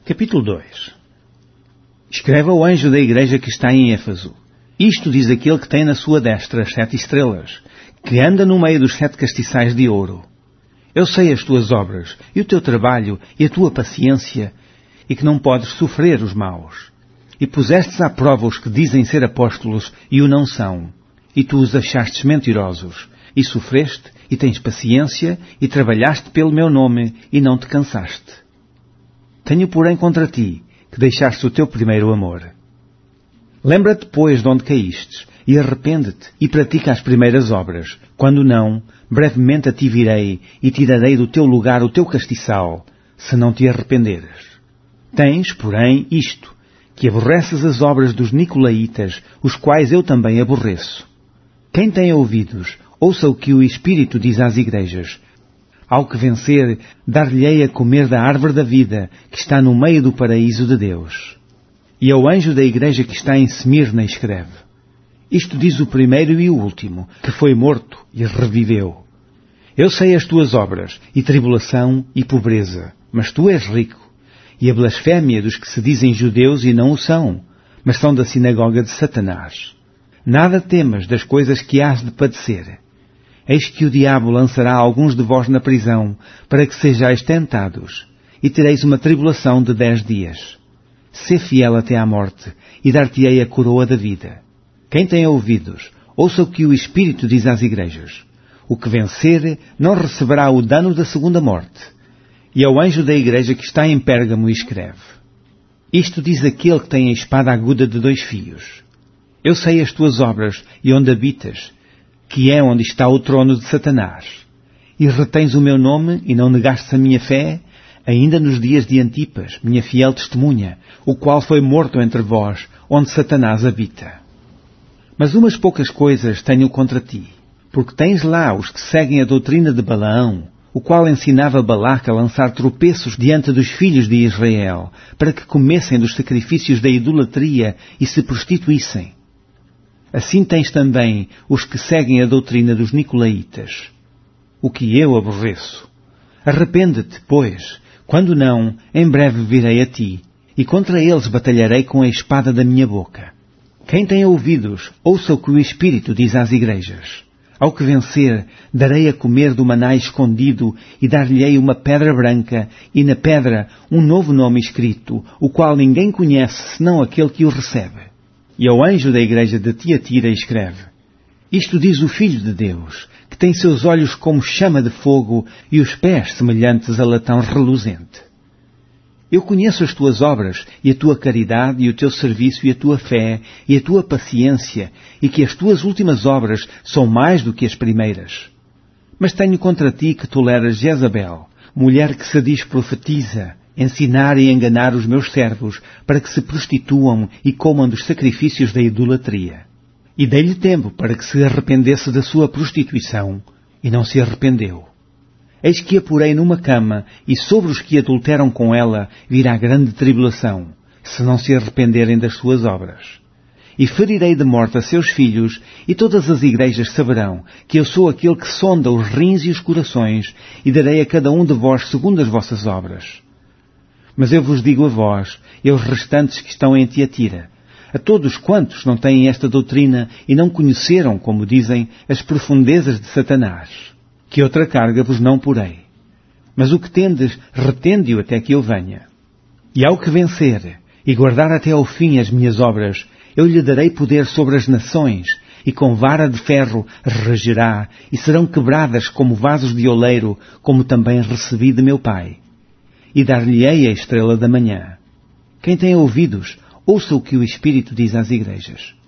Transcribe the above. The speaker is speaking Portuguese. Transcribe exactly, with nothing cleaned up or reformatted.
Capítulo dois. Escreve ao anjo da igreja que está em Éfeso. Isto diz aquele que tem na sua destra as sete estrelas, que anda no meio dos sete castiçais de ouro. Eu sei as tuas obras, e o teu trabalho, e a tua paciência, e que não podes sofrer os maus. E pusestes à prova os que dizem ser apóstolos, e o não são. E tu os achastes mentirosos, e sofreste, e tens paciência, e trabalhaste pelo meu nome, e não te cansaste. Tenho, porém, contra ti, que deixaste o teu primeiro amor. Lembra-te, pois, de onde caístes, e arrepende-te, e pratica as primeiras obras. Quando não, brevemente a ti virei, e tirarei do teu lugar o teu castiçal, se não te arrependeres. Tens, porém, isto, que aborreces as obras dos nicolaítas, os quais eu também aborreço. Quem tem ouvidos, ouça o que o Espírito diz às igrejas. Ao que vencer, dar-lhe-ei a comer da árvore da vida, que está no meio do paraíso de Deus. E ao anjo da igreja que está em Semirna escreve. Isto diz o primeiro e o último, que foi morto e reviveu. Eu sei as tuas obras, e tribulação e pobreza, mas tu és rico. E a blasfémia dos que se dizem judeus e não o são, mas são da sinagoga de Satanás. Nada temas das coisas que hás de padecer. Eis que o diabo lançará alguns de vós na prisão, para que sejais tentados, e tereis uma tribulação de dez dias. Sê fiel até à morte, e dar-te-ei a coroa da vida. Quem tem ouvidos, ouça o que o Espírito diz às igrejas. O que vencer não receberá o dano da segunda morte. E ao anjo da igreja que está em Pérgamo escreve. Isto diz aquele que tem a espada aguda de dois fios. Eu sei as tuas obras e onde habitas, que é onde está o trono de Satanás. E retens o meu nome e não negaste a minha fé, ainda nos dias de Antipas, minha fiel testemunha, o qual foi morto entre vós, onde Satanás habita. Mas umas poucas coisas tenho contra ti, porque tens lá os que seguem a doutrina de Balaão, o qual ensinava Balaque a lançar tropeços diante dos filhos de Israel, para que comessem dos sacrifícios da idolatria e se prostituíssem. Assim tens também os que seguem a doutrina dos nicolaítas, o que eu aborreço. Arrepende-te, pois, quando não, em breve virei a ti, e contra eles batalharei com a espada da minha boca. Quem tem ouvidos, ouça o que o Espírito diz às igrejas. Ao que vencer, darei a comer do maná escondido, e dar-lhe-ei uma pedra branca, e na pedra um novo nome escrito, o qual ninguém conhece, senão aquele que o recebe. E ao anjo da igreja de Tiatira escreve. Isto diz o Filho de Deus, que tem seus olhos como chama de fogo e os pés semelhantes a latão reluzente. Eu conheço as tuas obras, e a tua caridade, e o teu serviço, e a tua fé, e a tua paciência, e que as tuas últimas obras são mais do que as primeiras. Mas tenho contra ti que toleras Jezabel, mulher que se diz profetiza, ensinar e enganar os meus servos, para que se prostituam e comam dos sacrifícios da idolatria. E dei-lhe tempo para que se arrependesse da sua prostituição, e não se arrependeu. Eis que a porei numa cama, e sobre os que adulteram com ela virá grande tribulação, se não se arrependerem das suas obras. E ferirei de morte a seus filhos, e todas as igrejas saberão que eu sou aquele que sonda os rins e os corações, e darei a cada um de vós segundo as vossas obras. Mas eu vos digo a vós, e aos restantes que estão em Tiatira, a todos quantos não têm esta doutrina e não conheceram, como dizem, as profundezas de Satanás, que outra carga vos não porei. Mas o que tendes, retende-o até que eu venha. E ao que vencer, e guardar até ao fim as minhas obras, eu lhe darei poder sobre as nações, e com vara de ferro regerá, e serão quebradas como vasos de oleiro, como também recebi de meu Pai. E dar-lhe-ei a estrela da manhã. Quem tem ouvidos, ouça o que o Espírito diz às igrejas.